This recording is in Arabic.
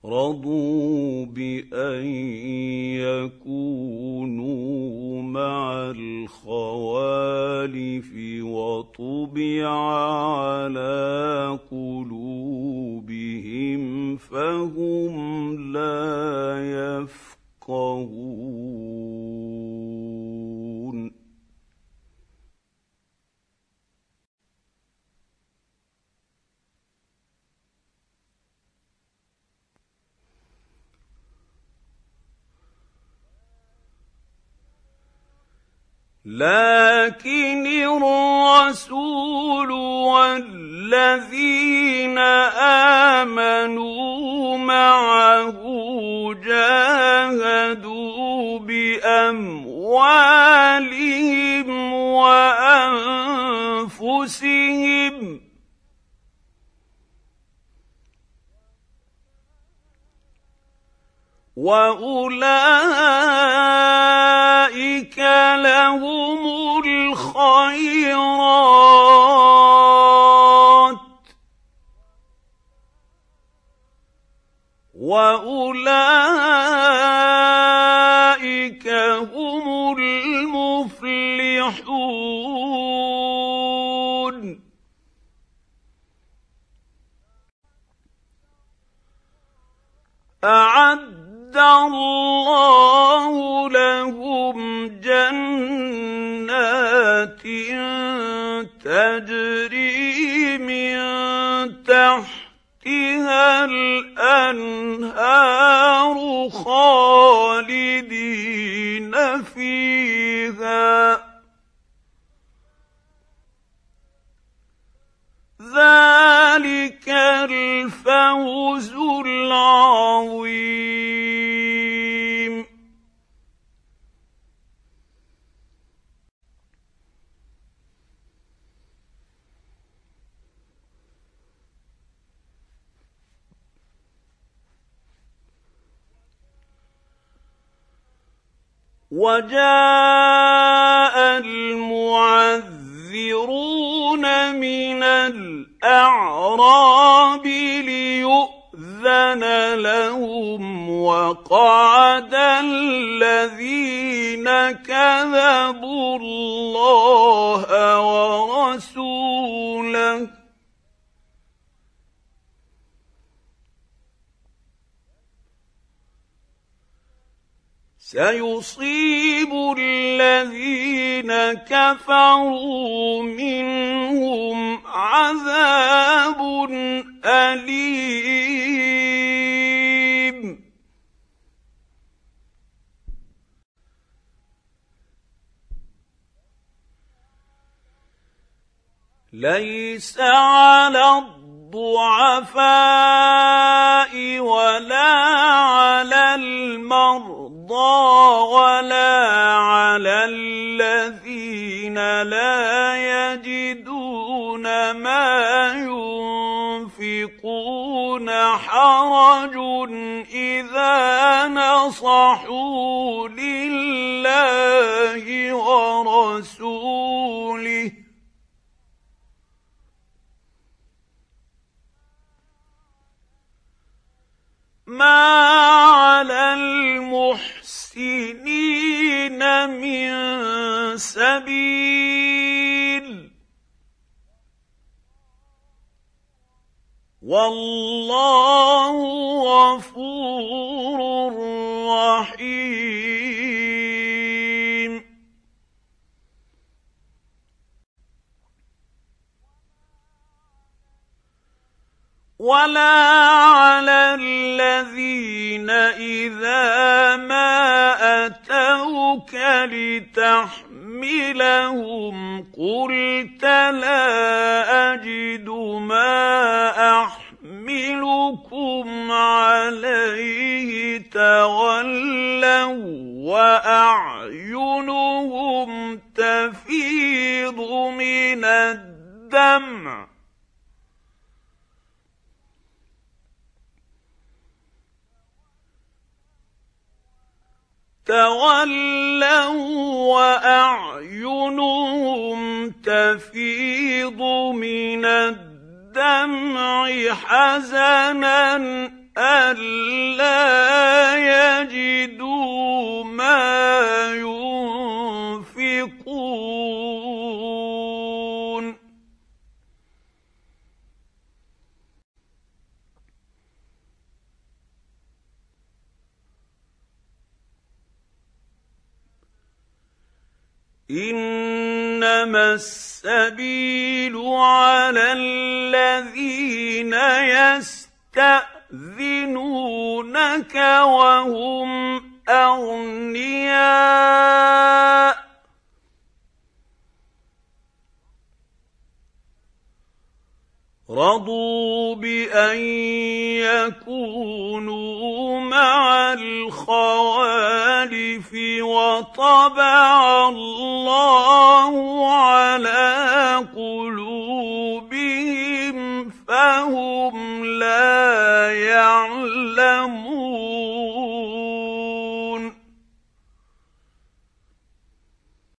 رضوا بأن يكونوا مع الخوالف وطبع على قلوبهم فهم لا يفقهون. لكن الرسول والذين آمنوا معه جاهدوا بأموالهم وأنفسهم وأولئك لهم الخيرات وأولئك هم المفلحون. أعد الله لهم جنات تجري من تحتها الأنهار خالدين فيها ذلك الفوز العظيم. وجاء المعذرون من الأعراب ليؤذن لهم وقعد الذين كذبوا الله ورسوله سيصيب الذين كفروا منهم عذاب أليم. ليس على الضعفاء ولا على المرضى ولا على الذين لا يجدون ما ينفقون حرج إذا نصحوا لله ورسوله ما على المحسنين من سبيل والله غفور رحيم. ولا على الذين إذا ما أتوك لتحملهم قلت لا أجد ما أحملكم عليه تولوا وأعينهم تفيض من الدمع وأعينهم تفيض من الدمع حزنا أَلَّا يَجِدُوا مَا يُنفِقُونَ إِنَّمَا السَّبِيلُ عَلَى الَّذِينَ يَسْتَأْذِنُونَكَ وَهُمْ أَغْنِيَاءُ رَضُوا بِأَن يَكُونُوا مَعَ الْخَوَالِفِ وَطَبَعَ اللَّهُ عَلَىٰ